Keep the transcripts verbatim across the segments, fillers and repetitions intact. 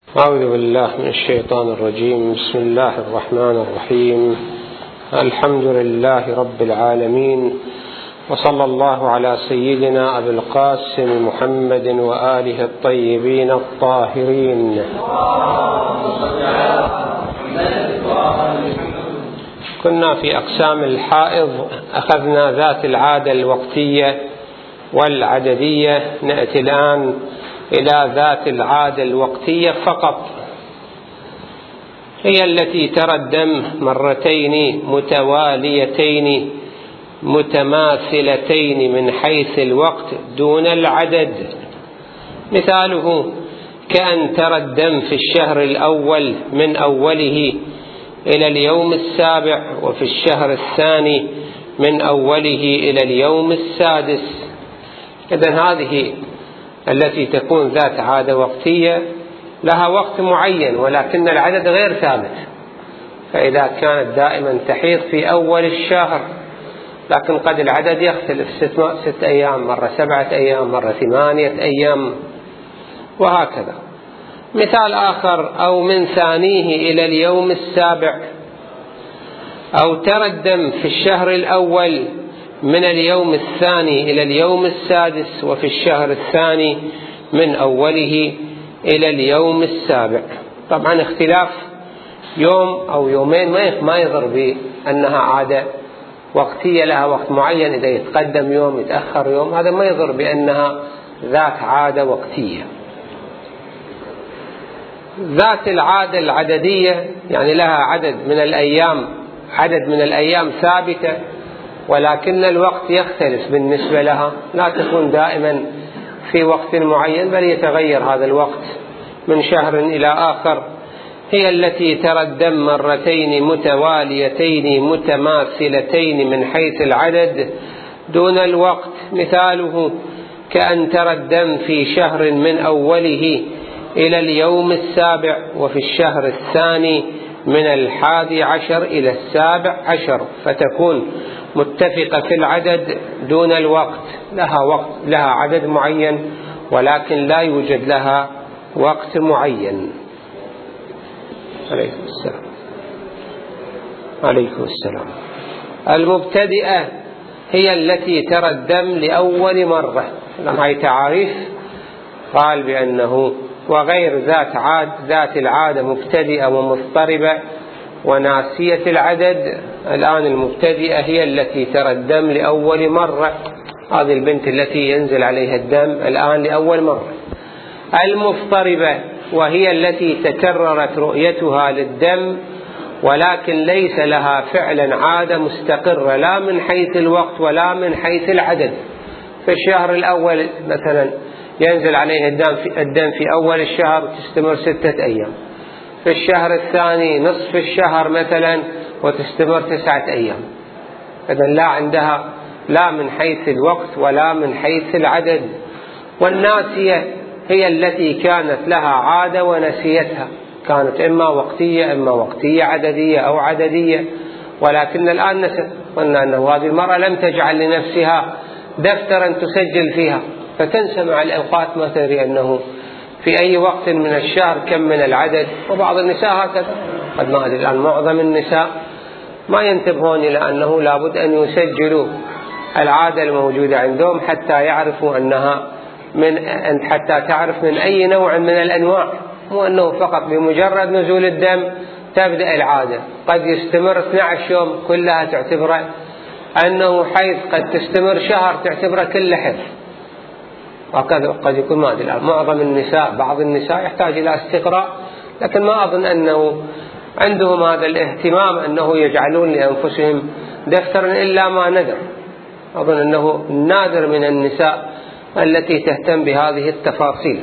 أعوذ بالله من الشيطان الرجيم. بسم الله الرحمن الرحيم. الحمد لله رب العالمين، وصلى الله على سيدنا أبي القاسم محمد وآله الطيبين الطاهرين. كنا في أقسام الحائض، أخذنا ذات العادة الوقتية والعددية. نأتي الآن إلى ذات العادة الوقتية فقط، هي التي ترى الدم مرتين متواليتين متماثلتين من حيث الوقت دون العدد. مثاله كأن ترى الدم في الشهر الأول من أوله إلى اليوم السابع، وفي الشهر الثاني من أوله إلى اليوم السادس. إذن هذه التي تكون ذات عادة وقتية لها وقت معين، ولكن العدد غير ثابت. فإذا كانت دائما تحيض في أول الشهر، لكن قد العدد يختلف، ست, ست أيام، مرة سبعة أيام، مرة ثمانية أيام، وهكذا. مثال آخر: أو من ثانيه إلى اليوم السابع، أو ترى الدم في الشهر الأول من اليوم الثاني إلى اليوم السادس، وفي الشهر الثاني من أوله إلى اليوم السابع. طبعا اختلاف يوم أو يومين ما يضر بأنها عادة وقتية لها وقت معين، إذا يتقدم يوم يتأخر يوم، هذا ما يضر بأنها ذات عادة وقتية. ذات العادة العددية يعني لها عدد من الأيام عدد من الأيام ثابتة، ولكن الوقت يختلف بالنسبة لها، لا تكون دائما في وقت معين، بل يتغير هذا الوقت من شهر إلى آخر. هي التي ترى الدم مرتين متواليتين متماثلتين من حيث العدد دون الوقت. مثاله كأن ترى الدم في شهر من أوله إلى اليوم السابع، وفي الشهر الثاني من الحادي عشر إلى السابع عشر، فتكون متفقة في العدد دون الوقت. لها وقت لها عدد معين، ولكن لا يوجد لها وقت معين. عليكم السلام. عليكم السلام. المبتدئة هي التي ترى الدم لأول مرة. لما هي تعاريف قال بأنه وغير ذات عاد ذات العادة مبتدئة ومضطربة وناسية العدد. الآن المبتدئة هي التي ترى الدم لأول مرة، هذه البنت التي ينزل عليها الدم الآن لأول مرة. المضطربة وهي التي تكررت رؤيتها للدم، ولكن ليس لها فعلا عادة مستقرة، لا من حيث الوقت ولا من حيث العدد. في الشهر الأول مثلا ينزل عليها الدم في, الدم في أول الشهر، تستمر ستة أيام. في الشهر الثاني نصف الشهر مثلا وتستمر تسعة أيام. إذن لا عندها لا من حيث الوقت ولا من حيث العدد. والناسية هي التي كانت لها عادة ونسيتها، كانت إما وقتية إما وقتية عددية أو عددية، ولكن الآن نسيت. قلنا أنه هذه المرأة لم تجعل لنفسها دفترا تسجل فيها، فتنسى مع الأوقات، ما تدري أنه في أي وقت من الشهر كم من العدد. وبعض النساء هكذا، قد ما أدري الآن معظم النساء ما ينتبهون إلى أنه لابد أن يسجلوا العادة الموجودة عندهم حتى يعرفوا أنها من حتى تعرف من أي نوع من الأنواع، مو أنه فقط بمجرد نزول الدم تبدأ العادة. قد يستمر اثني عشر يوم كلها تعتبره أنه حيض، قد تستمر شهر تعتبره كله حيض، وكذا قد يكون ما أدري. معظم النساء بعض النساء يحتاج إلى استقراء، لكن ما أظن أنه عندهم هذا الاهتمام أنه يجعلون لأنفسهم دفترا إلا ما ندر. أظن أنه نادر من النساء التي تهتم بهذه التفاصيل.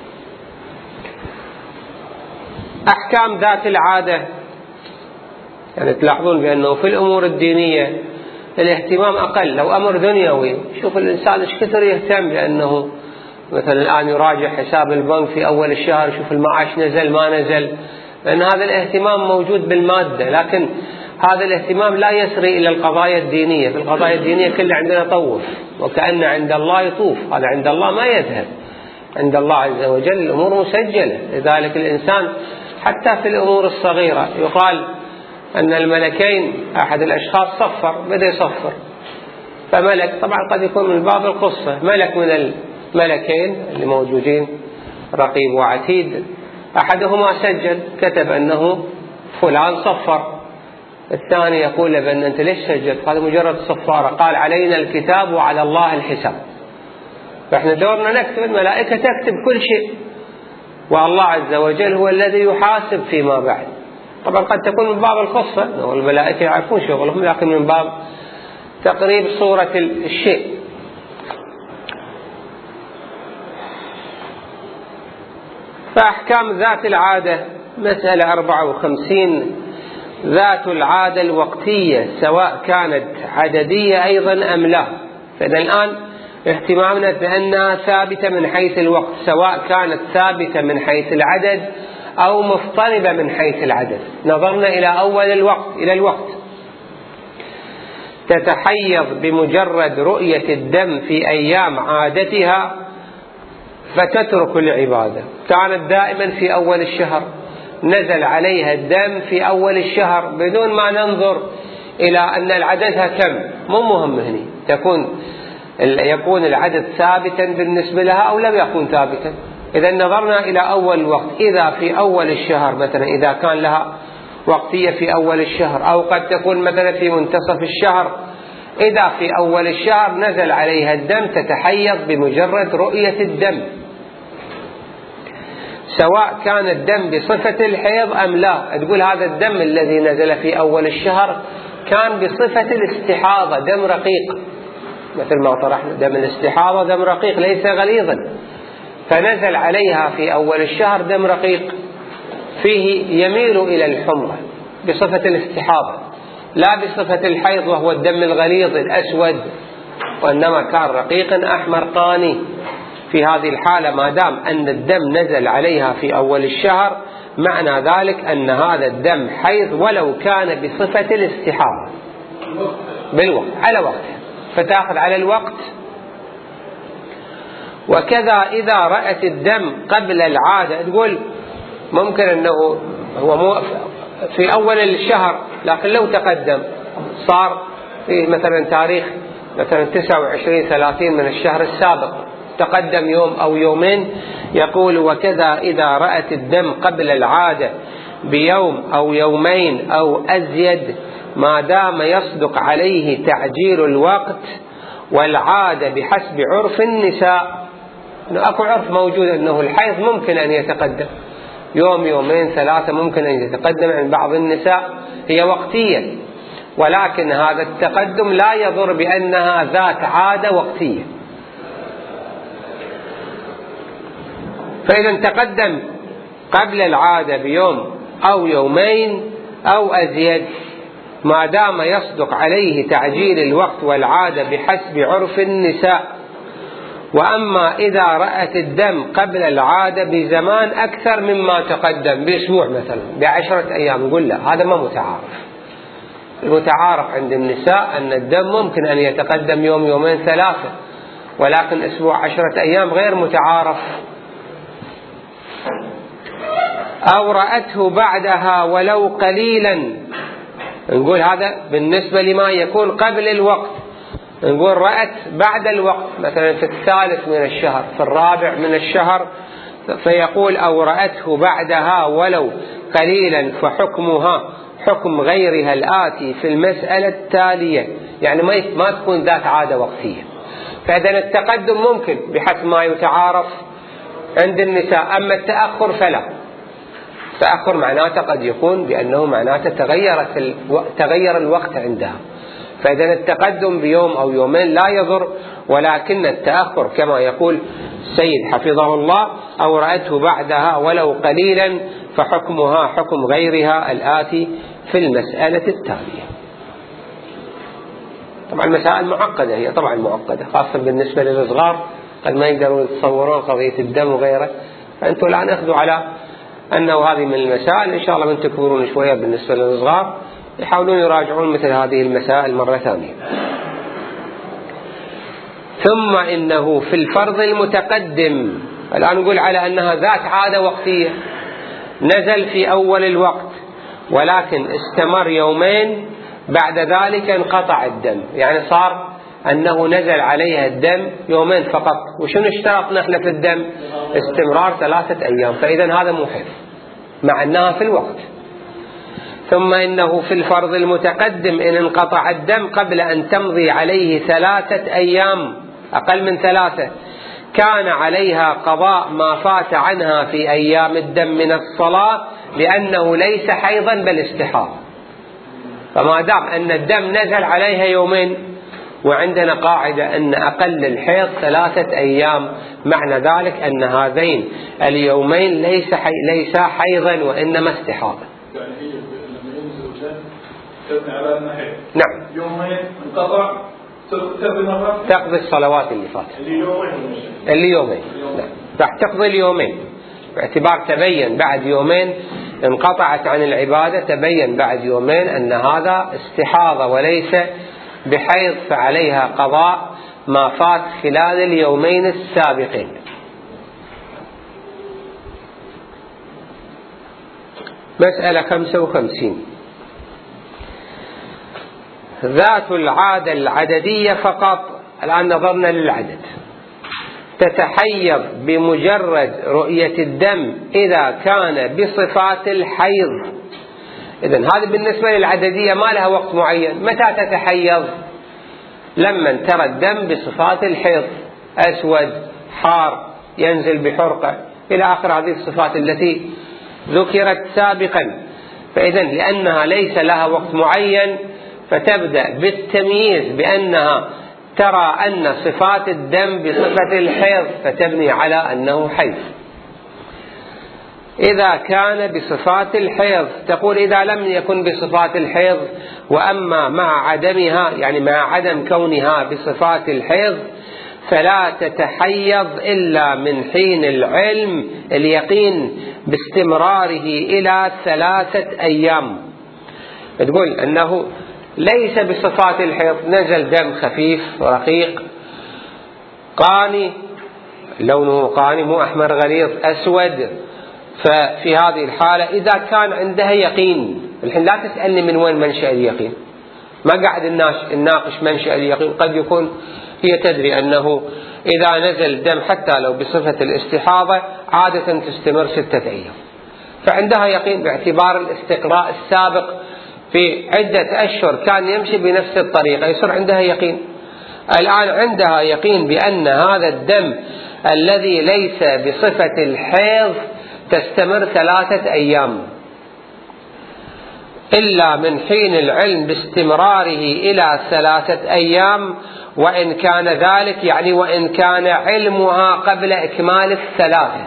أحكام ذات العادة، يعني تلاحظون بأنه في الأمور الدينية الاهتمام أقل. لو أمر دنيوي شوف الإنسان إيش كثر يهتم، لأنه مثلا الآن يراجع حساب البنك في أول الشهر، شوف المعاش نزل ما نزل، لأن هذا الاهتمام موجود بالمادة. لكن هذا الاهتمام لا يسري إلى القضايا الدينية. في القضايا الدينية كله عندنا طوف، وكأن عند الله يطوف، هذا عند الله ما يذهب. عند الله عز وجل الأمور مسجلة. لذلك الإنسان حتى في الأمور الصغيرة يقال أن الملكين أحد الأشخاص صفر، بدأ يصفر، فملك طبعا قد يكون من باب القصة، ملك من الملكين اللي موجودين رقيب وعتيد، أحدهما سجل كتب أنه فلان صفر، الثاني يقول له بأن أنت ليش سجلت؟ هذا مجرد صفارة. قال علينا الكتاب وعلى الله الحساب، فإحنا دورنا نكتب، الملائكة تكتب كل شيء، والله عز وجل هو الذي يحاسب فيما بعد. طبعا قد تكون من باب القصة والملائكة يعرفون شغلهم، لكن من باب تقريب صورة الشيء. فأحكام ذات العادة مسألة أربعة وخمسين. ذات العادة الوقتية سواء كانت عددية أيضا أم لا. فإذا الآن اهتمامنا بأنها ثابتة من حيث الوقت، سواء كانت ثابتة من حيث العدد أو مضطربة من حيث العدد. نظرنا إلى أول الوقت، إلى الوقت. تتحيض بمجرد رؤية الدم في أيام عادتها فتترك العبادة. كانت دائما في أول الشهر، نزل عليها الدم في أول الشهر بدون ما ننظر إلى أن العددها كم، مو مهم هنا تكون يكون العدد ثابتا بالنسبة لها أو لم يكن ثابتا. إذا نظرنا إلى أول الوقت، إذا في أول الشهر مثلا إذا كان لها وقتية في أول الشهر، أو قد تكون مثلا في منتصف الشهر، إذا في أول الشهر نزل عليها الدم تتحيض بمجرد رؤية الدم، سواء كان الدم بصفة الحيض أم لا. تقول هذا الدم الذي نزل في أول الشهر كان بصفة الاستحاضة، دم رقيق، مثل ما طرحنا دم الاستحاضة دم رقيق ليس غليظا، فنزل عليها في أول الشهر دم رقيق فيه يميل إلى الحمرة بصفة الاستحاضة، لا بصفة الحيض وهو الدم الغليظ الأسود، وإنما كان رقيقا أحمر قاني. في هذه الحالة ما دام أن الدم نزل عليها في أول الشهر معنى ذلك أن هذا الدم حيض ولو كان بصفة الاستحاضة بالوقت على وقتها، فتأخذ على الوقت. وكذا إذا رأت الدم قبل العادة، تقول ممكن أنه هو مو في أول الشهر، لكن لو تقدم صار في مثلا تاريخ مثلا تسعة وعشرين ثلاثين من الشهر السابق، تقدم يوم أو يومين، يقول وكذا إذا رأت الدم قبل العادة بيوم أو يومين أو أزيد ما دام يصدق عليه تعجيل الوقت والعادة بحسب عرف النساء. إنه أكو عرف موجود أنه الحيض ممكن أن يتقدم يوم يومين ثلاثة، ممكن أن يتقدم عند بعض النساء، هي وقتية، ولكن هذا التقدم لا يضر بأنها ذات عادة وقتية. فإذا تقدم قبل العادة بيوم أو يومين أو أزيد ما دام يصدق عليه تعجيل الوقت والعادة بحسب عرف النساء. وأما إذا رأت الدم قبل العادة بزمان أكثر مما تقدم، بأسبوع مثلا بعشرة أيام، نقول لا هذا ما متعارف. المتعارف عند النساء أن الدم ممكن أن يتقدم يوم يومين ثلاثة، ولكن أسبوع عشرة أيام غير متعارف. أو رأته بعدها ولو قليلا، نقول هذا بالنسبة لما يكون قبل الوقت. نقول رأت بعد الوقت مثلا في الثالث من الشهر، في الرابع من الشهر، فيقول أو رأته بعدها ولو قليلا فحكمها حكم غيرها الآتي في المسألة التالية، يعني ما تكون ذات عادة وقتية. فإذا التقدم ممكن بحسب ما يتعارف عند النساء، أما التأخر فلا. التأخر معناته قد يكون بأنه معناته تغيرت الو... تغير الوقت عندها، فإذا التقدم بيوم أو يومين لا يضر، ولكن التأخر كما يقول السيد حفظه الله أو رأته بعدها ولو قليلا فحكمها حكم غيرها الآتي في المسألة التالية. طبعا المسائل معقدة، هي طبعا معقدة خاصة بالنسبة للصغار، قد ما يقدروا يتصورون قضية الدم وغيره، فأنتوا الآن أخذوا على أنه هذه من المسائل. إن شاء الله من تكبرون شوية بالنسبة للصغار يحاولون يراجعون مثل هذه المسائل مرة ثانية. ثم إنه في الفرض المتقدم الآن نقول على أنها ذات عادة وقتية، نزل في أول الوقت ولكن استمر يومين، بعد ذلك انقطع الدم، يعني صار أنه نزل عليها الدم يومين فقط. وشنو اشترطنا احنا في الدم؟ استمرار ثلاثة أيام، فإذا هذا مو حيض مع أنها في الوقت. ثم إنه في الفرض المتقدم إن انقطع الدم قبل أن تمضي عليه ثلاثة أيام، أقل من ثلاثة، كان عليها قضاء ما فات عنها في أيام الدم من الصلاة، لأنه ليس حيضا بل استحاضة. فما دام أن الدم نزل عليها يومين، وعندنا قاعدة أن أقل الحيض ثلاثة أيام، معنى ذلك أن هذين اليومين ليس حي... ليس حيضا وإنما استحاضة. يعني هي لما ينزل الدم تبني على أنه حيض. نعم. يومين انقطع تقضي مرة. تقضي الصلوات اللي فاتت. اللي يومين. اللي يومين. نعم. راح تقضي اليومين، باعتبار تبين بعد يومين انقطعت عن العبادة، تبين بعد يومين أن هذا استحاضة وليس بحيض، فعليها قضاء ما فات خلال اليومين السابقين. مسألة خمسة وخمسين. ذات العادة العددية فقط، الآن نظرنا للعدد، تتحيض بمجرد رؤية الدم إذا كان بصفات الحيض. إذن هذا بالنسبة للعددية ما لها وقت معين. متى تتحيض؟ لما ترى الدم بصفات الحيض، أسود، حار، ينزل بحرقة، إلى آخر هذه الصفات التي ذكرت سابقا. فإذن لأنها ليس لها وقت معين، فتبدأ بالتمييز بأنها ترى أن صفات الدم بصفة الحيض، فتبني على أنه حيض. إذا كان بصفات الحيض، تقول إذا لم يكن بصفات الحيض وأما مع عدمها، يعني مع عدم كونها بصفات الحيض، فلا تتحيض إلا من حين العلم اليقين باستمراره إلى ثلاثة أيام. تقول أنه ليس بصفات الحيض، نزل دم خفيف رقيق قاني، لونه قاني مو أحمر غليظ أسود، ففي هذه الحالة إذا كان عندها يقين، الحين لا تسألني من وين منشأ اليقين، ما قاعد نناقش منشأ اليقين، قد يكون هي تدري أنه إذا نزل دم حتى لو بصفة الاستحاضة عادة تستمر ستة أيام، فعندها يقين باعتبار الاستقراء السابق في عدة أشهر كان يمشي بنفس الطريقة، يصير عندها يقين. الآن عندها يقين بأن هذا الدم الذي ليس بصفة الحيض تستمر ثلاثة أيام، إلا من حين العلم باستمراره إلى ثلاثة أيام، وإن كان ذلك يعني وإن كان علمها قبل إكمال الثلاثة.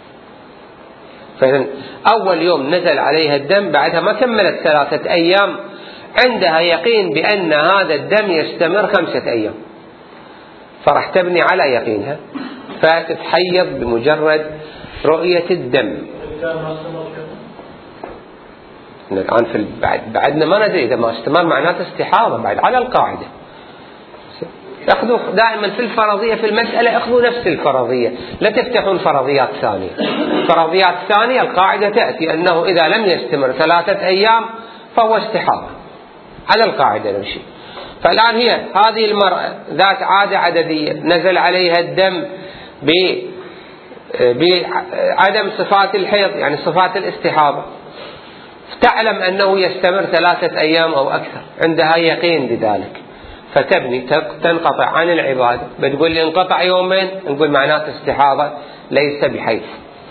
فإذن أول يوم نزل عليها الدم بعدها ما كملت ثلاثة أيام، عندها يقين بأن هذا الدم يستمر خمسة أيام، فرح تبني على يقينها فتتحيض بمجرد رؤية الدم. الآن في بعد بعدنا ما ندري إذا ما استمر معناته استحاضة بعد على القاعدة. أخذوا دائما في الفرضية في المسألة، أخذوا نفس الفرضية، لا تفتحون فرضيات ثانية. فرضيات ثانية القاعدة تأتي أنه إذا لم يستمر ثلاثة أيام فهو استحاضة، على القاعدة نمشي. فالآن هي هذه المرأة ذات عادة عددية، نزل عليها الدم بعدم صفات الحيض يعني صفات الاستحاضة، تعلم أنه يستمر ثلاثة أيام أو أكثر، عندها يقين بذلك، فتبني تنقطع عن العبادة. بتقول لي انقطع يومين، نقول معناته استحاضة ليس بحيث.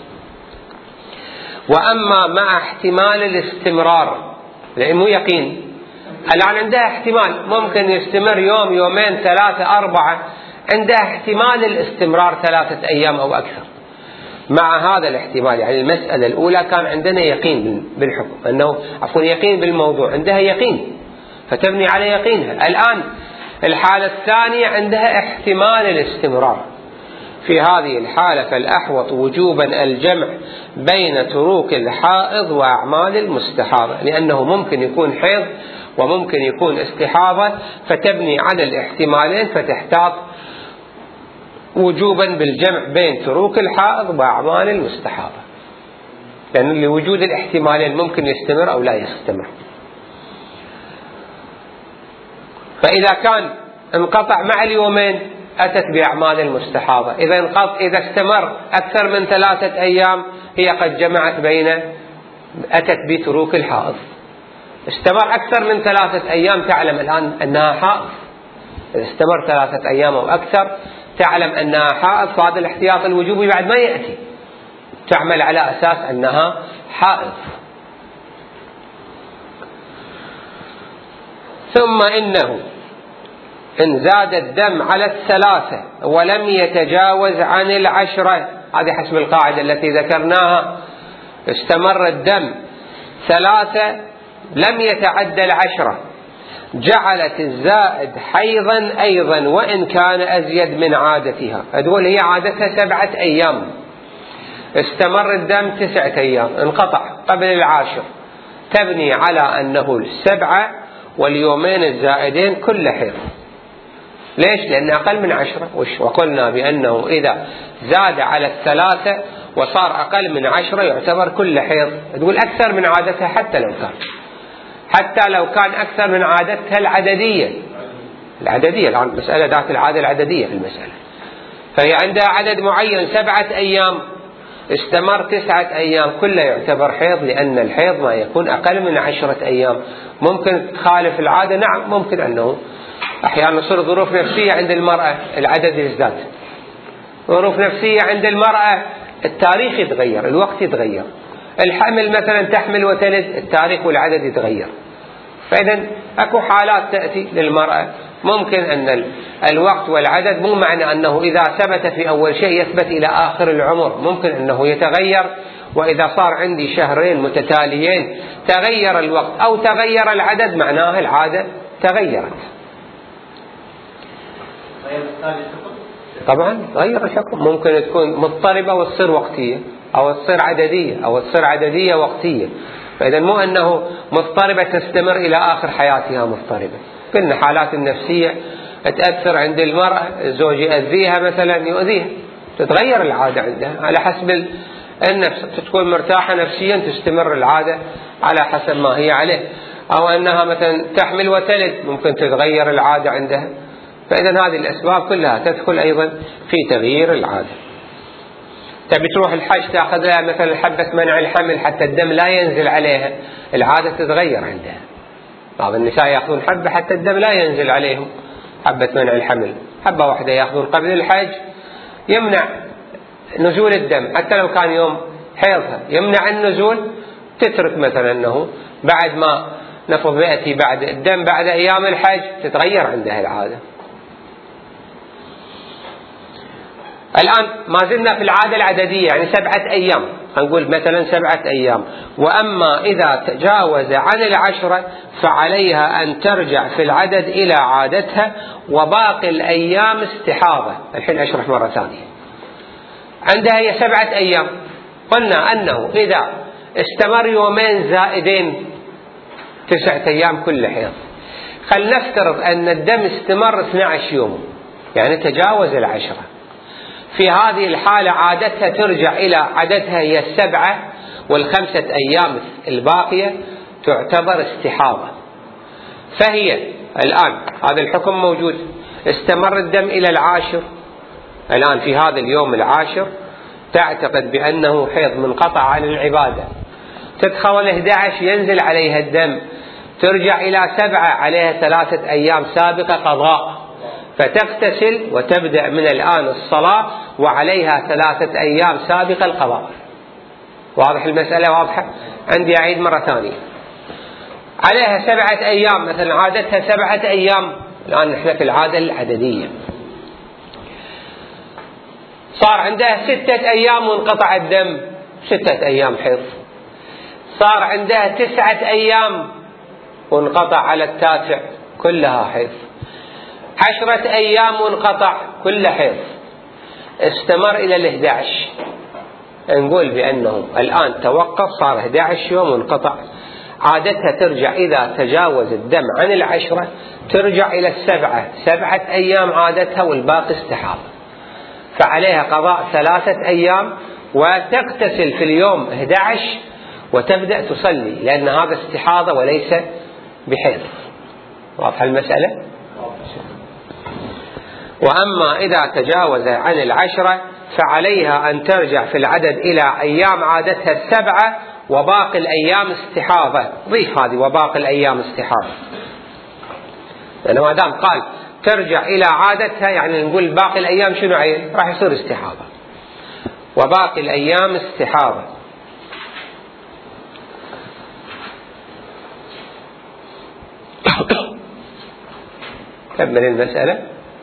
وأما مع احتمال الاستمرار، لأنه يقين، الآن عندها احتمال ممكن يستمر يوم يومين ثلاثة أربعة، عندها احتمال الاستمرار ثلاثة أيام أو أكثر. مع هذا الاحتمال يعني المسألة الأولى كان عندنا يقين بالحكم، أنه عفوا يقين بالموضوع، عندها يقين فتبني على يقينها. الآن الحالة الثانية عندها احتمال الاستمرار، في هذه الحالة فالأحوط وجوبا الجمع بين تروك الحائض وأعمال المستحاضة، لأنه ممكن يكون حيض وممكن يكون استحاضة، فتبني على الاحتمالين فتحتاط وجوبا بالجمع بين تروك الحائض وأعمال المستحاضة، لأن لوجود الاحتمالين ممكن يستمر أو لا يستمر. فإذا كان انقطع مع اليومين أتت بأعمال المستحاضة. إذا انقطع إذا استمر أكثر من ثلاثة أيام هي قد جمعت بين أتت بتروك الحائض. استمر أكثر من ثلاثة أيام تعلم الآن أنها حائض. إذا استمر ثلاثة أيام أو أكثر تعلم أنها حائض، فهذا الاحتياط الوجوبي بعد ما يأتي، تعمل على أساس أنها حائض. ثم إنه إن زاد الدم على الثلاثة ولم يتجاوز عن العشرة، هذه حسب القاعدة التي ذكرناها، استمر الدم ثلاثة لم يتعدى العشرة، جعلت الزائد حيضا أيضا وإن كان أزيد من عادتها. أقول هي عادتها سبعة أيام، استمر الدم تسعة أيام، انقطع قبل العاشر، تبني على أنه السبعة واليومين الزائدين كل حيض. ليش؟ لأن أقل من عشرة، وقلنا بأنه إذا زاد على الثلاثة وصار أقل من عشرة يعتبر كل حيض. تقول أكثر من عادتها حتى لو كان حتى لو كان أكثر من عادتها العددية العددية الآن مسألة ذات العادة العددية في المسألة، فهي عندها عدد معين سبعة أيام، استمر تسعة أيام، كله يعتبر حيض، لأن الحيض ما يكون أقل من عشرة أيام. ممكن تخالف العادة، نعم ممكن، أنه أحيانا يصير ظروف نفسية عند المرأة العدد يزداد، ظروف نفسية عند المرأة التاريخ يتغير، الوقت يتغير، الحمل مثلا تحمل وتلد التاريخ والعدد يتغير. فإذا أكو حالات تأتي للمرأة ممكن أن الوقت والعدد مو معنى أنه إذا ثبت في أول شيء يثبت إلى آخر العمر، ممكن أنه يتغير، وإذا صار عندي شهرين متتاليين تغير الوقت أو تغير العدد معناه العادة تغيرت. طبعا غير الحكم، ممكن تكون مضطربة وتصير وقتية أو تصير عددية أو تصير عددية وقتية. فإذا مو أنه مضطربة تستمر إلى آخر حياتها مضطربة. كل حالات النفسية تأثر عند المرأة، الزوج يؤذيها مثلا يؤذيها، تتغير العادة عندها على حسب النفس، تكون مرتاحة نفسيا تستمر العادة على حسب ما هي عليه، أو أنها مثلا تحمل وتلد ممكن تتغير العادة عندها. فإذا هذه الأسباب كلها تدخل أيضا في تغيير العادة. تبي تروح الحج تأخذ لها مثلا حبة منع الحمل حتى الدم لا ينزل عليها، العادة تتغير عندها. بعض النساء يأخذون حبة حتى الدم لا ينزل عليهم، حبة منع الحمل، حبة واحدة يأخذون قبل الحج يمنع نزول الدم، حتى لو كان يوم حيضها يمنع النزول، تترك مثلا أنه بعد ما نفض يأتي بعد الدم بعد أيام الحج تتغير عندها العادة. الآن ما زلنا في العادة العددية، يعني سبعة أيام، نقول مثلا سبعة أيام. وأما إذا تجاوز عن العشرة فعليها أن ترجع في العدد إلى عادتها، وباقي الأيام استحاضة. الحين أشرح مرة ثانية. عندها هي سبعة أيام، قلنا أنه إذا استمر يومين زائدين تسعة أيام كل حيض. خل نفترض أن الدم استمر اثني عشر يوم، يعني تجاوز العشرة. في هذه الحالة عادتها ترجع إلى عددها هي السبعة، والخمسة أيام الباقية تعتبر استحاضة. فهي الآن هذا الحكم موجود، استمر الدم إلى العاشر، الآن في هذا اليوم العاشر تعتقد بأنه حيض منقطع عن العبادة، تدخل الإحدى عشر ينزل عليها الدم، ترجع إلى سبعة عليها ثلاثة أيام سابقة قضاء، فتغتسل وتبدأ من الآن الصلاة وعليها ثلاثة أيام سابقة القضاء. واضح المسألة؟ واضحة؟ عندي أعيد مرة ثانية. عليها سبعة أيام مثلا، عادتها سبعة أيام، الآن نحن في العادة العددية، صار عندها ستة أيام وانقطع الدم، ستة أيام حيض. صار عندها تسعة أيام وانقطع على التاسع، كلها حيض. عشرة أيام وانقطع، كل حيض. استمر إلى الإحدى عشر، نقول بأنه الآن توقف، صار إحدى عشر يوم وانقطع. عادتها ترجع إذا تجاوز الدم عن العشرة ترجع إلى السبعة، سبعة أيام عادتها والباقي استحاضة. فعليها قضاء ثلاثة أيام وتغتسل في اليوم أحد عشر وتبدأ تصلي، لأن هذا استحاضة وليس بحيض. واضحة المسألة؟ وأما إذا تجاوز عن العشرة فعليها أن ترجع في العدد إلى أيام عادتها السبعة وباقي الأيام استحاضة. ضيف هذه وباقي الأيام استحاضة، لأنه ما دام قال ترجع إلى عادتها يعني نقول باقي الأيام شنو عين؟ راح يصير استحاضة. وباقي الأيام استحاضة. كمل المسألة،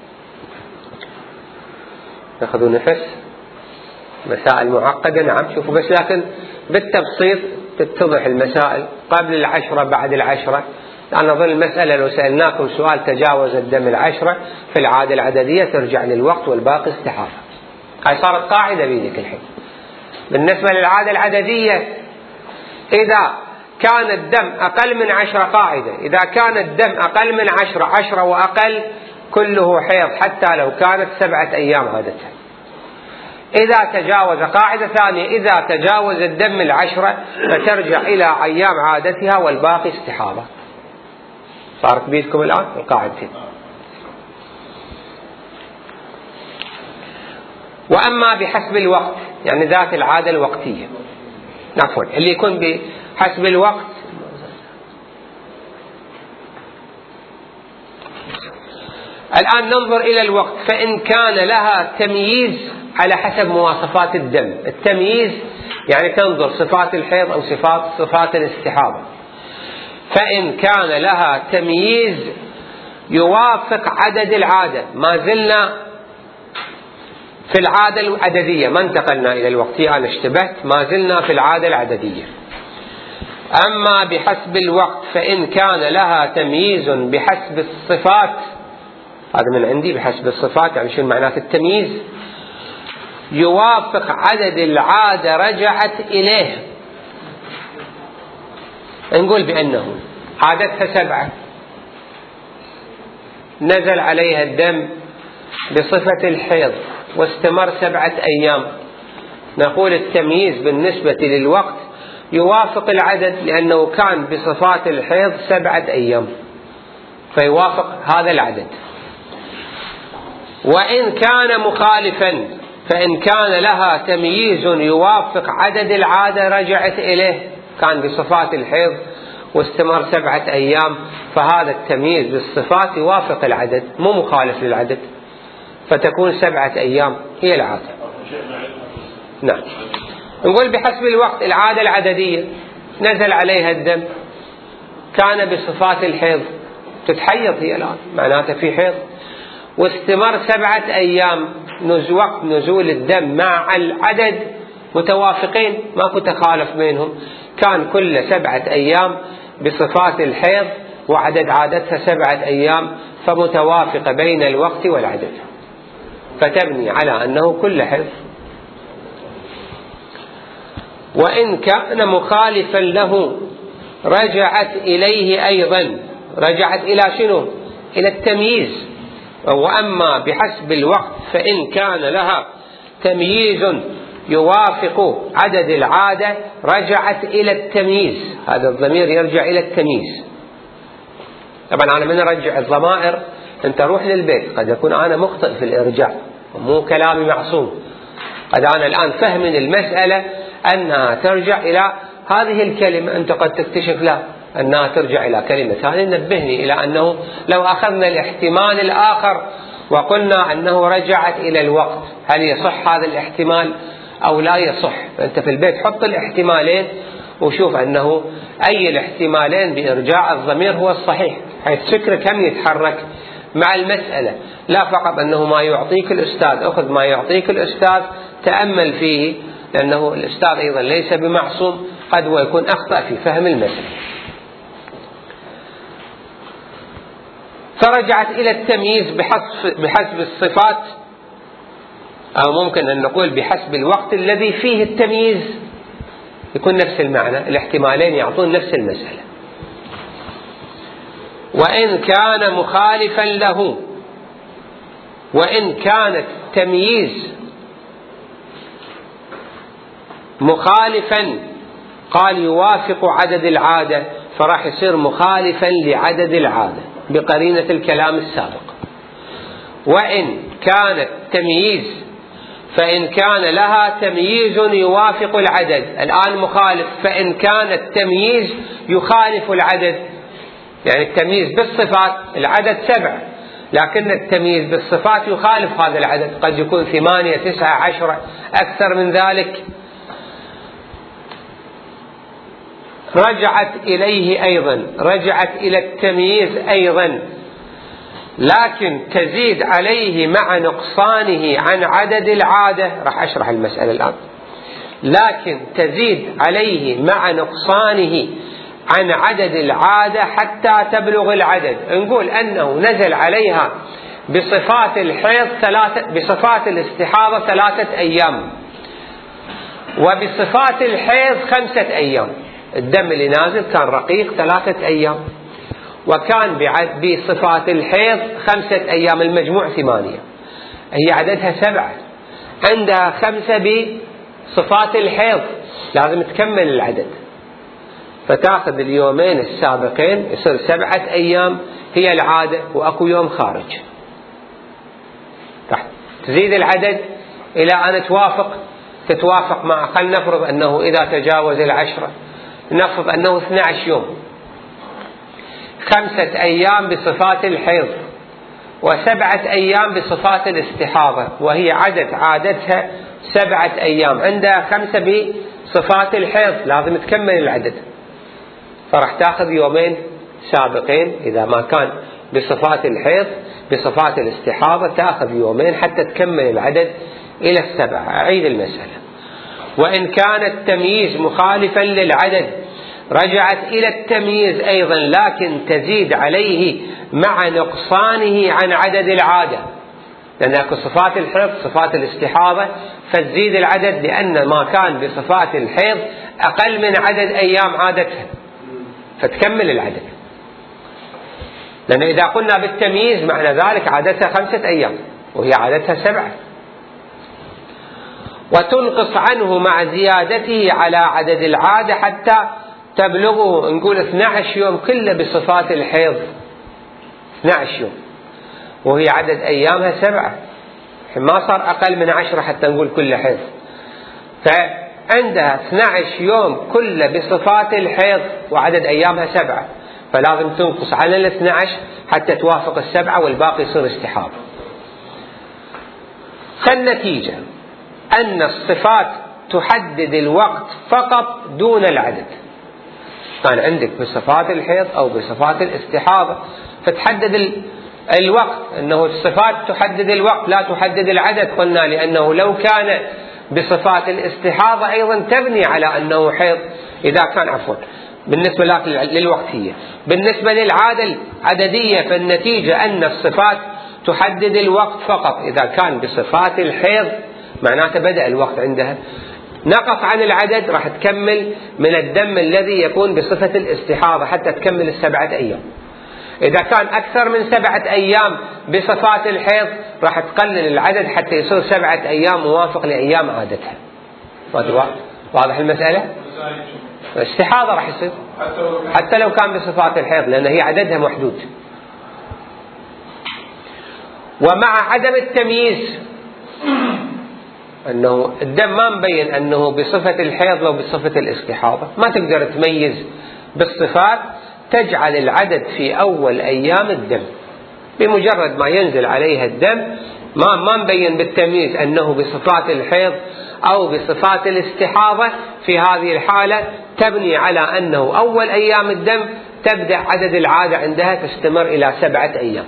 ناخذ نفس. مسائل معقدة نعم، شوفوا بس لكن بالتبسيط تتضح المسائل قبل العشرة بعد العشرة. أنا أظن المسألة لو سألناكم سؤال تجاوز الدم العشرة في العادة العددية ترجع للوقت والباقي استحاضة. هاي صارت قاعدة بيدك الحين. بالنسبة للعادة العددية إذا كان الدم أقل من عشرة قاعدة، إذا كان الدم أقل من عشرة عشرة وأقل كله حيض حتى لو كانت سبعة أيام عادتها. إذا تجاوز قاعدة ثانية إذا تجاوز الدم العشرة فترجع إلى أيام عادتها والباقي استحاضة. صارت بيدكم الآن القاعدتين. وأما بحسب الوقت يعني ذات العادة الوقتية، عفوا اللي يكون بحسب الوقت الآن ننظر إلى الوقت. فإن كان لها تمييز على حسب مواصفات الدم. التمييز يعني تنظر صفات الحيض أو صفات صفات الاستحاضة. فإن كان لها تمييز يوافق عدد العادة، ما زلنا في العادة العددية ما انتقلنا إلى الوقتية، أنا اشتبهت، ما زلنا في العادة العددية. أما بحسب الوقت فإن كان لها تمييز بحسب الصفات، هذا من عندي بحسب الصفات يعني شنو معنات التمييز؟ يوافق عدد العادة رجعت إليه. نقول بأنه عادتها سبعة نزل عليها الدم بصفة الحيض واستمر سبعة أيام، نقول التمييز بالنسبة للوقت يوافق العدد لأنه كان بصفات الحيض سبعة أيام فيوافق هذا العدد. وإن كان مخالفا فإن كان لها تمييز يوافق عدد العادة رجعت إليه، كان بصفات الحيض واستمر سبعة أيام فهذا التمييز بالصفات يوافق العدد مو مخالف للعدد فتكون سبعة أيام هي العادة. نعم. نقول بحسب الوقت العادة العددية نزل عليها الدم كان بصفات الحيض، تتحيض هي الآن معناته في حيض، واستمر سبعة أيام وقت نزول الدم مع العدد متوافقين ماكو تخالف بينهم، كان كل سبعة أيام بصفات الحيض وعدد عادتها سبعة أيام فمتوافقة بين الوقت والعدد فتبني على أنه كل حيض. وإن كان مخالفا له رجعت إليه أيضا، رجعت إلى شنو؟ إلى التمييز. وأما بحسب الوقت فإن كان لها تمييز يوافق عدد العادة رجعت إلى التمييز، هذا الضمير يرجع إلى التمييز. طبعا أنا من أرجع الضمائر أنت روح للبيت، قد يكون أنا مخطئ في الإرجاع مو كلامي معصوم، قد أنا الآن فهم من المسألة أنها ترجع إلى هذه الكلمة، أنت قد تكتشف لا أنها ترجع إلى كلمة ثانية. نبهني إلى أنه لو أخذنا الاحتمال الآخر وقلنا أنه رجعت إلى الوقت هل يصح هذا الاحتمال أو لا يصح؟ أنت في البيت حط الاحتمالين وشوف أنه أي الاحتمالين بإرجاع الضمير هو الصحيح، حيث فكرك هم يتحرك مع المسألة، لا فقط أنه ما يعطيك الأستاذ أخذ ما يعطيك الأستاذ تأمل فيه، لأنه الأستاذ أيضا ليس بمعصوم، قد ويكون أخطأ في فهم المسألة. فرجعت إلى التمييز بحسب, بحسب الصفات، أو ممكن أن نقول بحسب الوقت الذي فيه التمييز، يكون نفس المعنى، الاحتمالين يعطون نفس المسألة. وإن كان مخالفا له، وإن كان التمييز مخالفا قال يوافق عدد العادة، فراح يصير مخالفا لعدد العادة بقرينة الكلام السابق. وإن كانت تمييز فإن كان لها تمييز يوافق العدد، الآن مخالف، فإن كان التمييز يخالف العدد، يعني التمييز بالصفات العدد سبعة لكن التمييز بالصفات يخالف هذا العدد، قد يكون ثمانية تسعة عشرة أكثر من ذلك. رجعت إليه أيضا، رجعت إلى التمييز أيضا، لكن تزيد عليه مع نقصانه عن عدد العادة. راح أشرح المسألة الآن. لكن تزيد عليه مع نقصانه عن عدد العادة حتى تبلغ العدد. نقول أنه نزل عليها بصفات الحيض ثلاثة، بصفات الاستحاضة ثلاثة أيام، وبصفات الحيض خمسة أيام. الدم اللي نازل كان رقيق ثلاثة أيام، وكان بصفات الحيض خمسة أيام، المجموع ثمانية. هي عددها سبعة، عندها خمسة بصفات الحيض، لازم تكمل العدد، فتأخذ اليومين السابقين يصير سبعة أيام هي العادة، وأكو يوم خارج. راح تزيد العدد إلى أن توافق تتوافق مع، خلينا نفرض أنه إذا تجاوز العشرة نفرض أنه اثني عشر يوم، خمسة أيام بصفات الحيض وسبعة أيام بصفات الاستحاضة، وهي عدد عادتها سبعة أيام، عندها خمسة بصفات الحيض، لازم تكمل العدد، فراح تأخذ يومين سابقين إذا ما كان بصفات الحيض. بصفات الاستحاضة تأخذ يومين حتى تكمل العدد إلى السبعة. أعيد المسألة. وإن كان التمييز مخالفا للعدد رجعت إلى التمييز أيضا، لكن تزيد عليه مع نقصانه عن عدد العادة، لأنك صفات الحيض صفات الاستحاضة فتزيد العدد، لأن ما كان بصفات الحيض أقل من عدد أيام عادتها فتكمل العدد. لأن إذا قلنا بالتمييز معنى ذلك عادتها خمسة أيام وهي عادتها سبعة. وتنقص عنه مع زيادته على عدد العادة حتى تبلغه، نقول اثني عشر يوم كله بصفات الحيض، اثني عشر يوم وهي عدد أيامها سبعة، ما صار أقل من عشرة حتى نقول كله حيض، فعندها اثني عشر يوم كله بصفات الحيض وعدد أيامها سبعة، فلازم تنقص على الاثني عشر حتى توافق السبعة والباقي يصير استحاضة. فالنتيجة أن الصفات تحدد الوقت فقط دون العدد. كان عندك بصفات الحيض أو بصفات الاستحاضة فتحدد الوقت، أنه الصفات تحدد الوقت لا تحدد العدد. قلنا لأنه لو كان بصفات الاستحاضة أيضا تبني على أنه حيض إذا كان عفوا بالنسبة للوقتية. بالنسبة للعادة العددية فالنتيجة أن الصفات تحدد الوقت فقط. إذا كان بصفات الحيض معناته بدأ الوقت عندها، نقص عن العدد راح تكمل من الدم الذي يكون بصفة الاستحاضة حتى تكمل السبعة أيام. إذا كان أكثر من سبعة أيام بصفات الحيض راح تقلل العدد حتى يصير سبعة أيام موافق لأيام عادتها. واضح المسألة؟ الاستحاضة راح يصير حتى لو كان بصفات الحيض لأن هي عددها محدود. ومع عدم التمييز أنه الدم ما مبين أنه بصفة الحيض لو بصفة الاستحاضة، ما تقدر تميز بالصفات، تجعل العدد في أول أيام الدم، بمجرد ما ينزل عليها الدم ما ما مبين بالتمييز أنه بصفات الحيض أو بصفات الاستحاضة، في هذه الحالة تبني على أنه أول أيام الدم تبدأ عدد العادة عندها تستمر إلى سبعة أيام.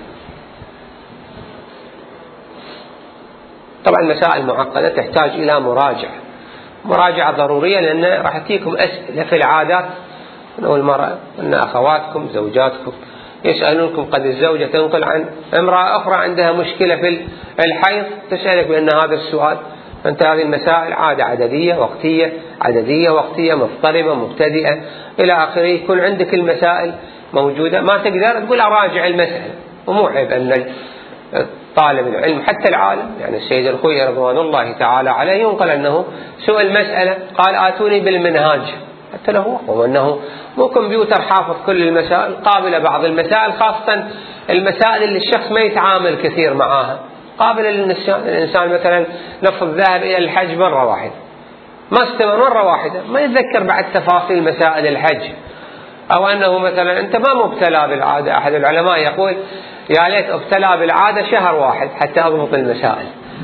طبعا مسائل معقدة تحتاج إلى مراجعة مراجعة ضرورية، لأن راح تجيكم أسئلة في العادات أنه المرأة أن أخواتكم زوجاتكم يسألونكم، قد الزوجة تنقل عن امرأة أخرى عندها مشكلة في الحيض تسألك بأن هذا السؤال، أنت هذه المسائل عادة عددية وقتية عددية وقتية مضطربة مبتدئة إلى آخره، يكون عندك المسائل موجودة، ما تقدر تقول أراجع المسألة، ومو عيب أن طالب العلم حتى العالم. يعني السيد الخوئي رضوان الله تعالى عليه ينقل أنه سئل مسألة قال آتوني بالمنهاج، حتى له وأنه مو كمبيوتر حافظ كل المسائل، قابل بعض المسائل، خاصة المسائل اللي الشخص ما يتعامل كثير معها، قابل للإنسان مثلا نفرض ذهب إلى الحج مرة واحدة، ما استمر مرة واحدة، ما يتذكر بعد تفاصيل مسائل الحج، أو أنه مثلا أنت ما مبتلى بالعادة. أحد العلماء يقول يا ليت ابتلى بالعادة شهر واحد حتى أضبط المسائل.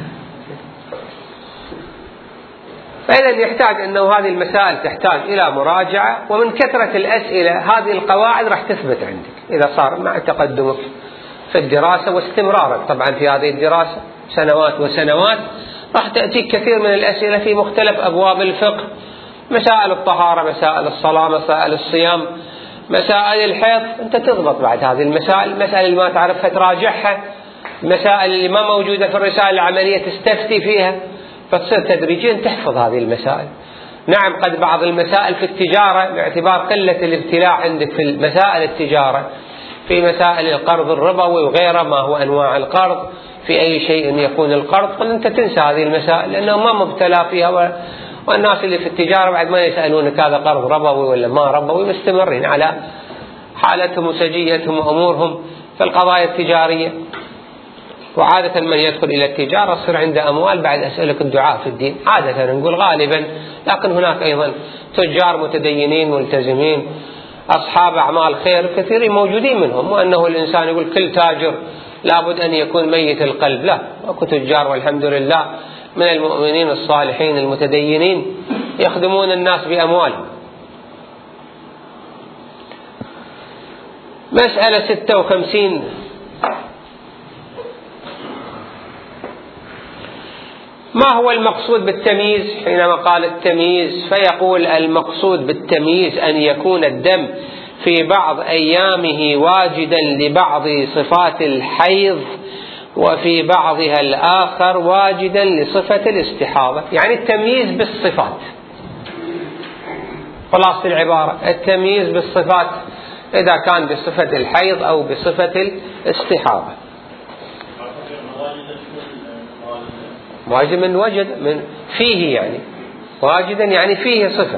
فإذا يحتاج أنه هذه المسائل تحتاج إلى مراجعة، ومن كثرة الأسئلة هذه القواعد راح تثبت عندك إذا صار مع تقدمك في الدراسة واستمرارك طبعا في هذه الدراسة سنوات وسنوات، راح تأتيك كثير من الأسئلة في مختلف أبواب الفقه، مسائل الطهارة، مسائل الصلاة، مسائل الصيام، مسائل الحيض، أنت تضبط بعد هذه المسائل. المسائل اللي ما تعرفها تراجعها، المسائل اللي ما موجودة في الرسالة العملية تستفتي فيها، فتصير تدريجيا تحفظ هذه المسائل. نعم قد بعض المسائل في التجارة باعتبار قلة الابتلاء عندك في مسائل التجارة، في مسائل القرض الربوي وغيره، ما هو أنواع القرض، في أي شيء يكون القرض، قد أنت تنسى هذه المسائل لأنه ما مبتلى فيها، والناس اللي في التجارة بعد ما يسألونك هذا قرض ربوي ولا ما ربوي، مستمرين على حالتهم وسجيتهم وأمورهم في القضايا التجارية. وعادة من يدخل إلى التجارة يصير عنده أموال بعد أسألك الدعاء في الدين، عادة نقول غالبا، لكن هناك أيضا تجار متدينين ملتزمين أصحاب أعمال خير كثيرين موجودين منهم، وأنه الإنسان يقول كل تاجر لابد أن يكون ميت القلب، لا، أكو تجار والحمد لله من المؤمنين الصالحين المتدينين يخدمون الناس بأموالهم. مسألة ستة وخمسين، ما هو المقصود بالتمييز؟ حينما قال التمييز فيقول المقصود بالتمييز أن يكون الدم في بعض أيامه واجدا لبعض صفات الحيض وفي بعضها الآخر واجدا لصفة الاستحاضة. يعني التمييز بالصفات، خلاص العبارة التمييز بالصفات إذا كان بصفة الحيض أو بصفة الاستحاضة. واجد من وجد من فيه، يعني واجدا يعني فيه صفة،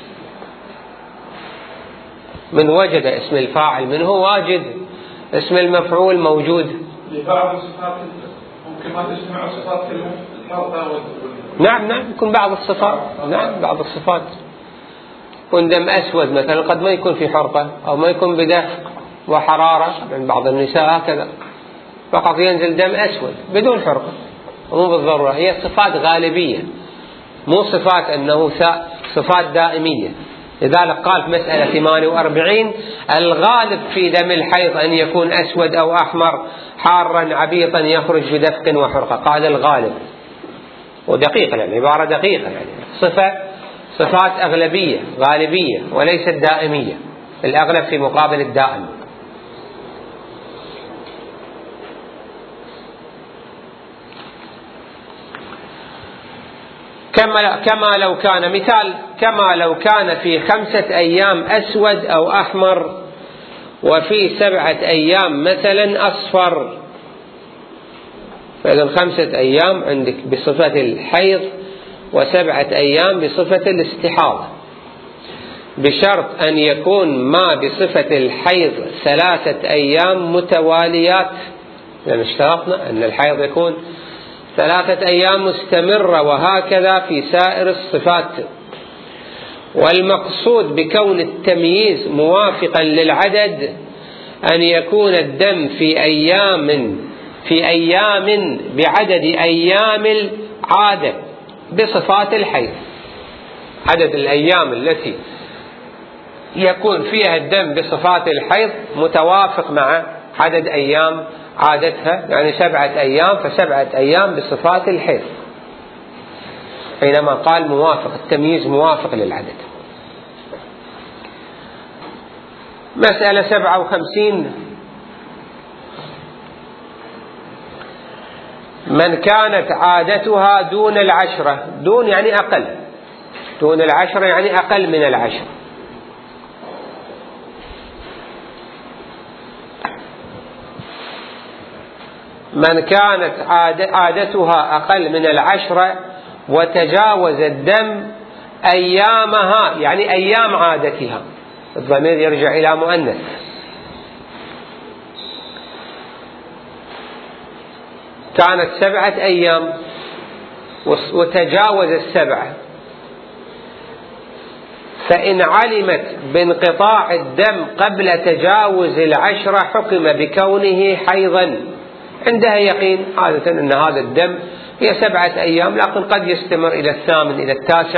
من وجد اسم الفاعل منه واجد، اسم المفعول موجود. لبعض الصفات ممكن ما تجتمع صفات الحرة. نعم نعم يكون بعض الصفات، نعم بعض الصفات يكون دم أسود مثلا قد ما يكون في حرقة، أو ما يكون بدفق وحرارة من بعض النساء هكذا، فقط ينزل دم أسود بدون حرقة، مو بالضرورة، هي صفات غالبية مو صفات أنه صفات دائمية. لذلك قال في مسألة ثمانية وأربعين الغالب في دم الحيض أن يكون أسود أو أحمر حارا عبيطا يخرج بدفق وحرقة، قال الغالب، ودقيقة يعني عبارة دقيقة، يعني صفة صفات أغلبية غالبية وليست دائمية، الأغلب في مقابل الدائم. كما كما لو كان مثال كما لو كان في خمسة أيام أسود أو أحمر وفي سبعة أيام مثلا أصفر. فإذا خمسة أيام عندك بصفة الحيض وسبعة أيام بصفة الاستحاضة، بشرط أن يكون ما بصفة الحيض ثلاثة أيام متواليات، لأن اشترطنا أن الحيض يكون ثلاثة أيام مستمرة، وهكذا في سائر الصفات. والمقصود بكون التمييز موافقا للعدد أن يكون الدم في أيام في أيام بعدد أيام العادة بصفات الحيض، عدد الأيام التي يكون فيها الدم بصفات الحيض متوافق مع عدد أيام عادتها، يعني سبعة أيام فسبعة أيام بصفات الحيض، حينما قال موافق، التمييز موافق للعدد. مسألة سبعة وخمسين من كانت عادتها دون العشرة، دون يعني أقل، دون العشرة يعني أقل من العشرة، من كانت عادتها أقل من العشرة وتجاوز الدم أيامها، يعني أيام عادتها، الضمير يرجع إلى مؤنث. كانت سبعة أيام وتجاوز السبعة، فإن علمت بانقطاع الدم قبل تجاوز العشرة حكم بكونه حيضا. عندها يقين عادة أن هذا الدم هي سبعة أيام، لكن قد يستمر إلى الثامن إلى التاسع،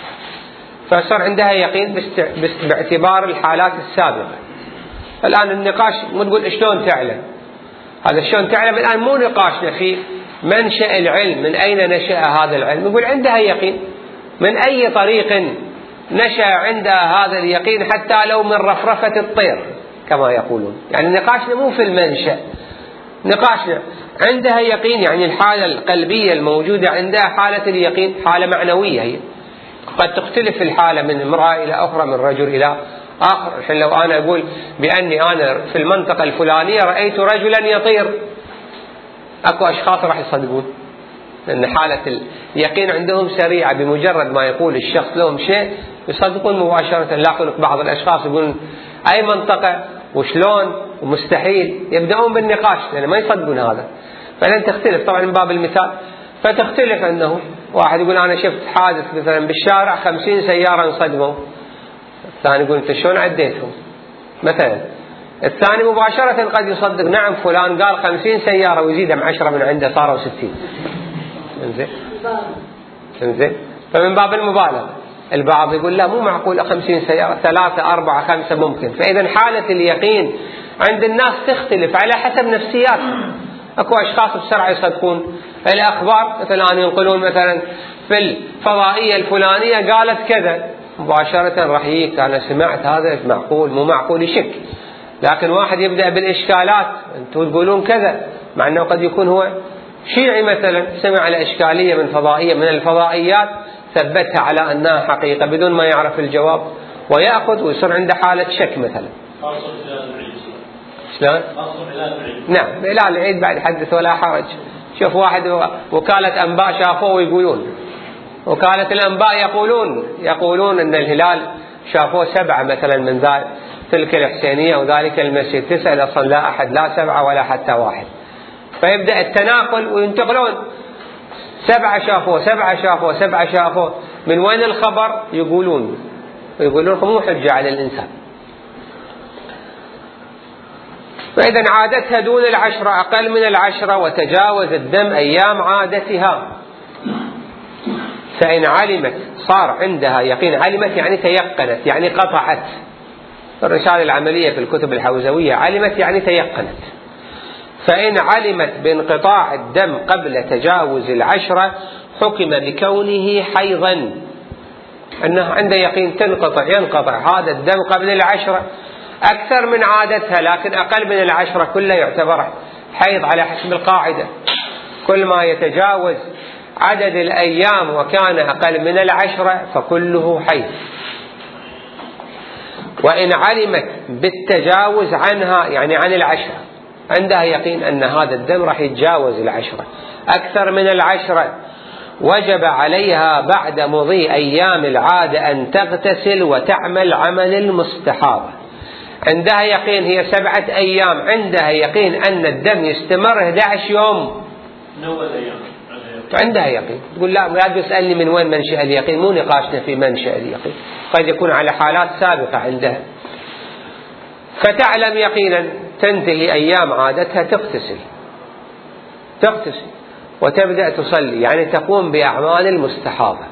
فصار عندها يقين باعتبار الحالات السابقة. الآن النقاش مو تقول شلون تعلم، هذا شلون تعلم الآن مو نقاشنا في منشأ العلم، من أين نشأ هذا العلم. يقول عندها يقين، من أي طريق نشأ عندها هذا اليقين، حتى لو من رفرفة الطير كما يقولون. يعني نقاشنا مو في المنشأ، نقاشنا عندها يقين، يعني الحالة القلبية الموجودة عندها حالة اليقين حالة معنوية. هي قد تختلف الحالة من امرأة إلى أخرى، من رجل إلى آخر. الحين لو أنا أقول بأني أنا في المنطقة الفلانية رأيت رجلا يطير، أكو أشخاص راح يصدقون، لأن حالة اليقين عندهم سريعة، بمجرد ما يقول الشخص لهم شيء يصدقون مباشرة. لكن بعض الأشخاص يقولون أي منطقة وشلون ومستحيل، يبدأون بالنقاش لأن ما يصدقون هذا. فلن تختلف طبعا من باب المثال، فتختلف أنه واحد يقول أنا شفت حادث مثلا بالشارع خمسين سيارة انصدموا، الثاني يقول أنت شلون عديتهم مثلا، الثاني مباشرة قد يصدق نعم فلان قال خمسين سيارة ويزيد عن عشرة من عنده صاروا ستين. انزين انزين فمن باب المبالغة. البعض يقول لا مو معقول خمسين سيارة، ثلاثة أربعة خمسة ممكن. فإذا حالة اليقين عند الناس تختلف على حسب نفسياتهم. أكو أشخاص بسرعة يصدقون الأخبار، مثلا ينقلون مثلا في الفضائية الفلانية قالت كذا، مباشرة راح يجيك أنا سمعت هذا معقول مو معقول يشك. لكن واحد يبدأ بالإشكالات، أنتم تقولون كذا، مع أنه قد يكون هو شيعي مثلا سمع الإشكالية من فضائية من الفضائيات ثبتها على أنها حقيقة بدون ما يعرف الجواب، ويأخذ ويصير عنده حالة شك مثلا. شلون؟ نعم هلال العيد بعد حدث ولا حرج. شوف واحد وكالة أنباء شافوه ويقولون، وكالة الأنباء يقولون يقولون أن الهلال شافوه سبعة مثلا من ذلك تلك الحسينية وذلك المسجد، تسأل أصلا لا أحد لا سبعة ولا حتى واحد. فيبدأ التناقل وينتقلون، سبعة شافوه سبعة شافوه سبعة شافوه، من وين الخبر؟ يقولون يقولون مو حجة على الإنسان. فإذا عادتها دون العشرة أقل من العشرة وتجاوز الدم أيام عادتها، فإن علمت صار عندها يقين. علمت يعني تيقنت، يعني قطعت. الرسالة العملية في الكتب الحوزوية علمت يعني تيقنت. فإن علمت بانقطاع الدم قبل تجاوز العشرة حكم بكونه حيضا، أنه عنده يقين تنقطع ينقطع هذا الدم قبل العشرة أكثر من عادتها، لكن أقل من العشرة كله يعتبر حيض على حسب القاعدة. كل ما يتجاوز عدد الأيام وكان أقل من العشرة فكله حيض. وإن علمت بالتجاوز عنها يعني عن العشرة، عندها يقين أن هذا الدم راح يتجاوز العشرة أكثر من العشرة، وجب عليها بعد مضي أيام العادة أن تغتسل وتعمل عمل المستحاضة. عندها يقين هي سبعة أيام، عندها يقين أن الدم يستمر أحد عشر يوم، عندها يقين. تقول لا لا تسألني من وين منشأ اليقين، مو نقاشنا في منشأ اليقين، قد يكون على حالات سابقة عندها. فتعلم يقينا تنتهي أيام عادتها تغتسل تغتسل وتبدأ تصلي، يعني تقوم بأعمال المستحاضة،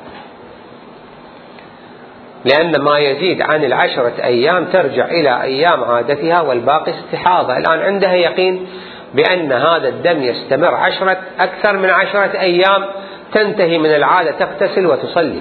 لأن ما يزيد عن العشرة أيام ترجع إلى أيام عادتها والباقي استحاضة. الآن عندها يقين بأن هذا الدم يستمر عشرة أكثر من عشرة أيام، تنتهي من العادة تغتسل وتصلي.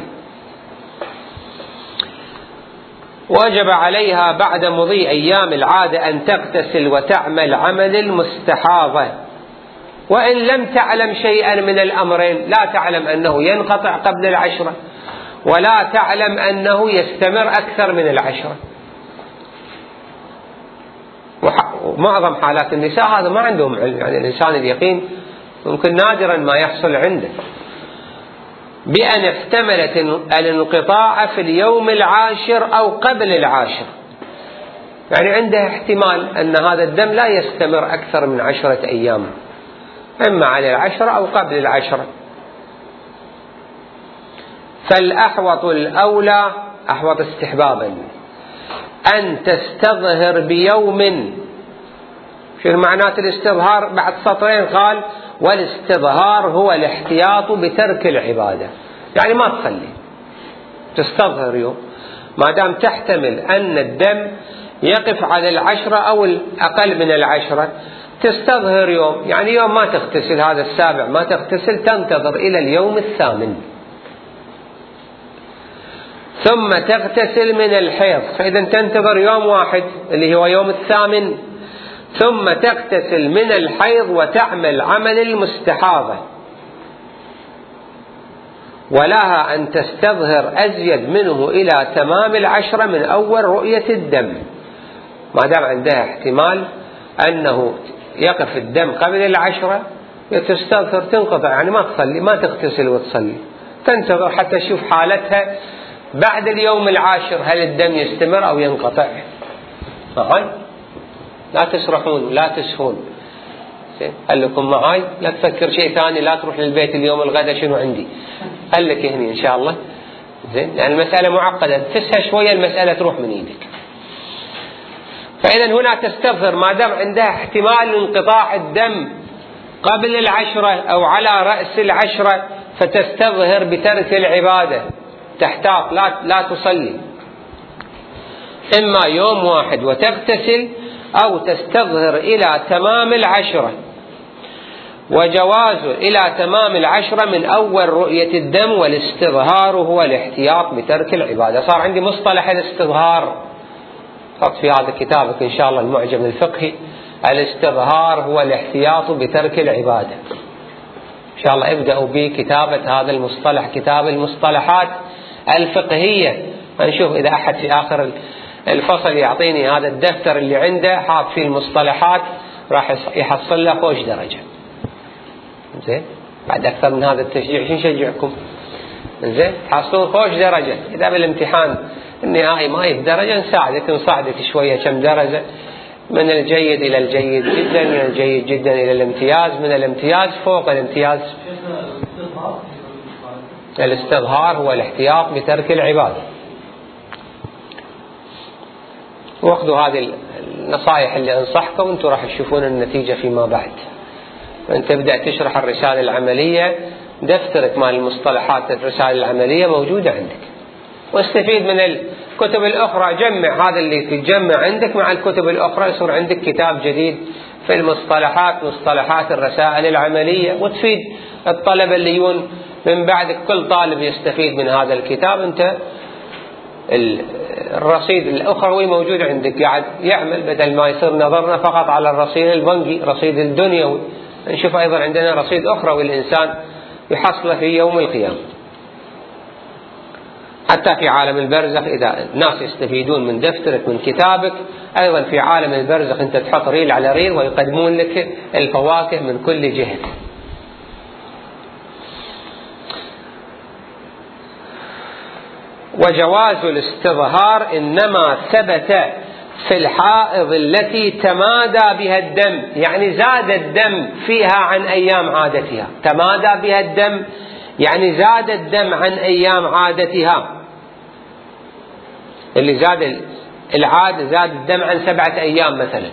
وجب عليها بعد مضي أيام العادة أن تغتسل وتعمل عمل المستحاضة. وإن لم تعلم شيئا من الأمرين، لا تعلم أنه ينقطع قبل العشرة ولا تعلم أنه يستمر أكثر من العشرة، ومعظم حالات النساء هذا ما عندهم علم، يعني الإنسان اليقين ممكن نادرا ما يحصل عنده، بأن احتملت الانقطاع في اليوم العاشر أو قبل العاشر، يعني عنده احتمال أن هذا الدم لا يستمر أكثر من عشرة أيام، إما على العشرة أو قبل العشرة. فالأحوط الأولى، أحوط استحبابا، أن تستظهر بيوم. شو معنات الاستظهار؟ بعد سطرين قال والاستظهار هو الاحتياط بترك العبادة، يعني ما تصلي، تستظهر يوم، ما دام تحتمل أن الدم يقف على العشرة أو الأقل من العشرة، تستظهر يوم، يعني يوم ما تغتسل، هذا السابع ما تغتسل، تنتظر إلى اليوم الثامن ثم تغتسل من الحيض، فإذا تنتظر يوم واحد اللي هو يوم الثامن، ثم تغتسل من الحيض وتعمل عمل المستحاضة، ولها أن تستظهر أزيد منه إلى تمام العشرة من أول رؤية الدم، ما دام عندها احتمال أنه يقف الدم قبل العشرة تستظهر، تنقطع، يعني ما تصلي، ما تغتسل وتصلي، تنتظر حتى تشوف حالتها بعد اليوم العاشر هل الدم يستمر أو ينقطع. معاي؟ لا تسرحون، لا تسهون، قال لكم معاي، لا تفكر شيء ثاني، لا تروح للبيت اليوم الغدا شنو عندي، قال لك هني إن شاء الله، زين، يعني المسألة معقدة، تسهى شوية المسألة تروح من إيدك. فإذا هنا تستظهر ما دام عندها احتمال انقطاع الدم قبل العشرة أو على رأس العشرة، فتستظهر بترك العبادة، تحتاط، لا لا تصلي، إما يوم واحد وتغتسل، أو تستظهر إلى تمام العشرة. وجواز إلى تمام العشرة من أول رؤية الدم، والاستظهار هو الاحتياط بترك العبادة. صار عندي مصطلح الاستظهار، حط في هذا كتابك إن شاء الله المعجم الفقهي، الاستظهار هو الاحتياط بترك العبادة. إن شاء الله ابدأوا بكتابة هذا المصطلح، كتاب المصطلحات الفقهية، نشوف إذا أحد في آخر الفصل يعطيني هذا الدفتر اللي عنده حاط فيه المصطلحات، راح يحصل له خوش درجة. زين، بعد أكثر من هذا التشجيع شو نشجعكم؟ زين، تحصلون خوش درجة. إذا بالامتحان النهائي ما يجيب درجة، نساعدك نصعدك شوية كم درجة، من الجيد إلى الجيد جدا، من الجيد جدا إلى الامتياز، من الامتياز فوق الامتياز. الاستظهار هو الاحتياط بترك العبادة. واخذوا هذه النصائح اللي أنصحكم، وانتم راح تشوفون النتيجة فيما بعد. وانت تبدأ تشرح الرسالة العملية، دفترك مال المصطلحات الرسالة العملية موجودة عندك، واستفيد من الكتب الأخرى، جمع هذا اللي تجمع عندك مع الكتب الأخرى، يصير عندك كتاب جديد في المصطلحات، مصطلحات الرسائل العملية، وتفيد الطلبة اللي يجون من بعدك. كل طالب يستفيد من هذا الكتاب، انت الرصيد الأخروي موجود عندك قاعد يعمل، بدل ما يصير نظرنا فقط على الرصيد البنكي، رصيد الدنيوي، نشوف أيضا عندنا رصيد أخروي الإنسان يحصله في يوم القيامة. حتى في عالم البرزخ إذا الناس يستفيدون من دفترك من كتابك، أيضا في عالم البرزخ أنت تحط ريل على ريل ويقدمون لك الفواكه من كل جهة. وجواز الاستظهار إنما ثبت في الحائض التي تمادى بها الدم، يعني زاد الدم فيها عن أيام عادتها. تمادى بها الدم يعني زاد الدم عن أيام عادتها، اللي زاد العادة زاد الدم عن سبعة أيام مثلا،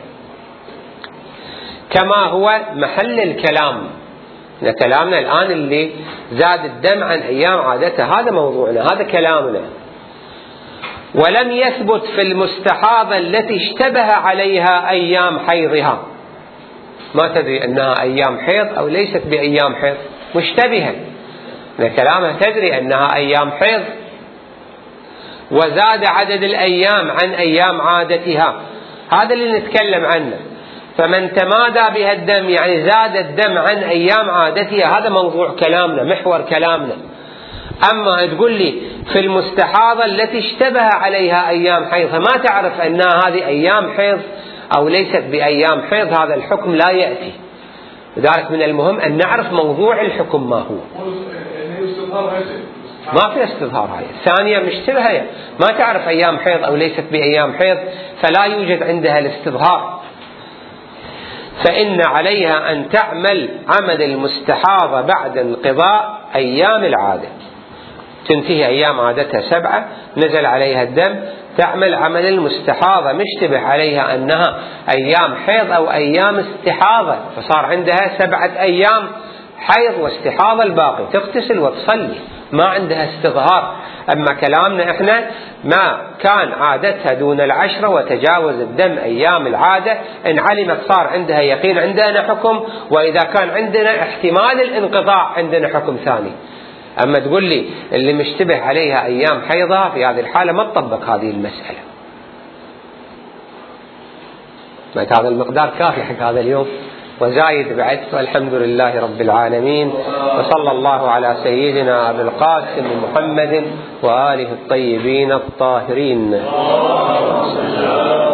كما هو محل الكلام. كلامنا الآن اللي زاد الدم عن أيام عادتها، هذا موضوعنا، هذا كلامنا. ولم يثبت في المستحاضة التي اشتبه عليها أيام حيضها، ما تدري أنها أيام حيض أو ليست بأيام حيض، مشتبهة، كلامها تدري أنها أيام حيض، وزاد عدد الأيام عن أيام عادتها، هذا اللي نتكلم عنه. فمن تمادى بها الدم يعني زاد الدم عن أيام عادتها، هذا موضوع كلامنا، محور كلامنا. أما تقول لي في المستحاضة التي اشتبه عليها أيام حيض، ما تعرف أنها هذه أيام حيض أو ليست بأيام حيض هذا الحكم لا يأتي. لذلك من المهم أن نعرف موضوع الحكم ما هو. ما في استظهار هاي. الثانية مشتبهة ما تعرف أيام حيض أو ليست بأيام حيض فلا يوجد عندها الاستظهار، فإن عليها أن تعمل عمل المستحاضة بعد انقضاء أيام العادة. تنتهي أيام عادتها سبعة، نزل عليها الدم، تعمل عمل المستحاضة، مشتبه عليها أنها أيام حيض أو أيام استحاضة، فصار عندها سبعة أيام حيض واستحاضة الباقي، تغتسل وتصلي، ما عندها استظهار. أما كلامنا إحنا ما كان عادتها دون العشرة وتجاوز الدم أيام العادة، إن علمت صار عندها يقين عندنا حكم، وإذا كان عندنا احتمال الانقطاع عندنا حكم ثاني. أما تقول لي اللي مشتبه عليها أيام حيضها في هذه الحالة ما تطبق هذه المسألة. هذا المقدار كافي حق هذا اليوم وزايد بعد، والحمد لله رب العالمين، وصلى الله على سيدنا أبي القاسم محمد وآله الطيبين الطاهرين.